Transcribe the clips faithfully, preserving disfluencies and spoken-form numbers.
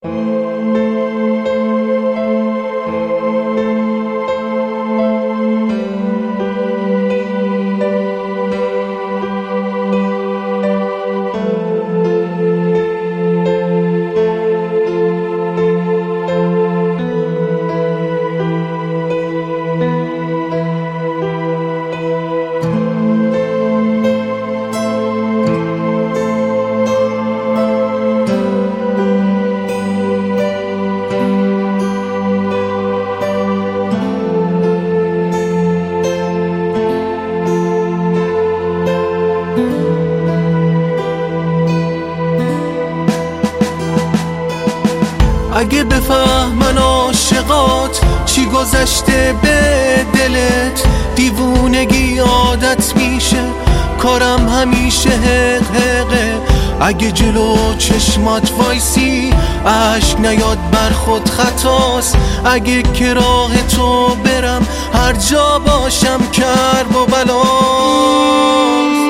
اگه بفهمن عاشقات چی گذشته به دلت، دیوونگی عادت میشه، کارم همیشه حق حقه. اگه جلو چشمات وایسی عشق نیاد بر خود خطاست، اگه که راه تو برم هر جا باشم کرب و بلاست.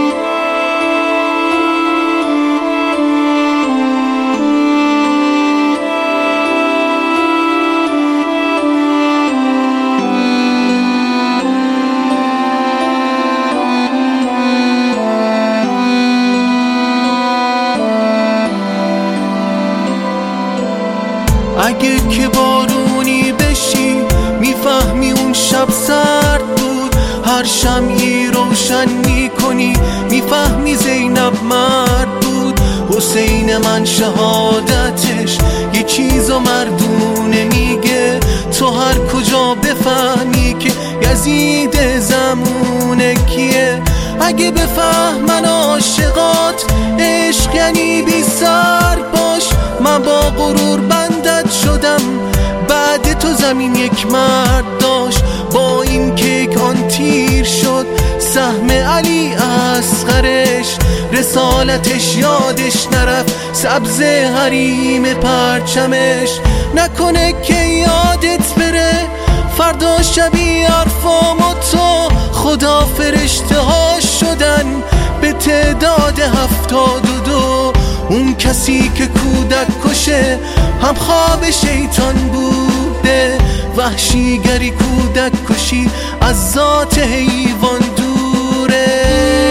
اگه که بارونی بشی میفهمی اون شب سرد بود، هر شمعی روشن میکنی میفهمی زینب مرد بود. حسین من شهادتش یه چیزو مردونه میگه، تو هر کجا بفهمی که یزید زمونه کیه. اگه بفهمن عاشقات عشق یعنی بی سر باش، من با غرور بندت شدم، بعد تو زمین یک مرد داشت. با این که آن تیر شد سهم علی اصغرش، رسالتش یادش نرفت سبز حریم پرچمش. نکنه که یادت بره فردا شبی عرفام و تو خدا فرشته ها شدن به تعداد هفتاد و دو. اون کسی که کودک کشه هم خواب شیطان بوده، وحشیگری کودک کشی از ذات حیوان دوره.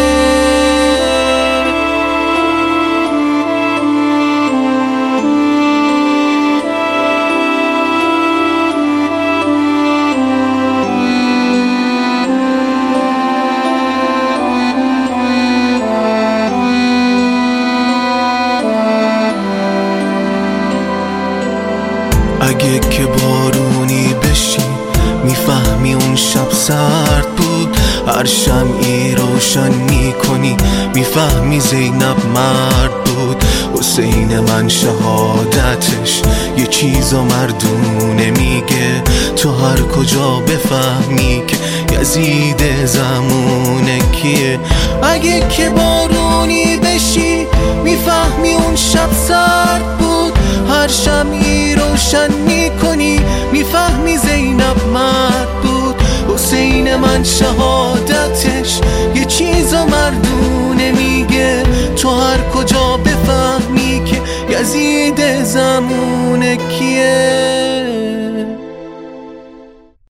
اگه که بارونی بشی میفهمی اون شب سرد بود، هر شمعی روشن میکنی میفهمی زینب مرد بود. حسین من شهادتش یه چیزو مردونه میگه، تو هر کجا بفهمی که یزید زمونه کیه. اگه که بارونی بشی میفهمی اون شب سرد بود، هر شمعی روشن میکنی میفهمی زینب مرد بود. حسین من شهادتش یه چیزو مردونه میگه، تو هر کجا بفهمی که یزید زمونه کیه.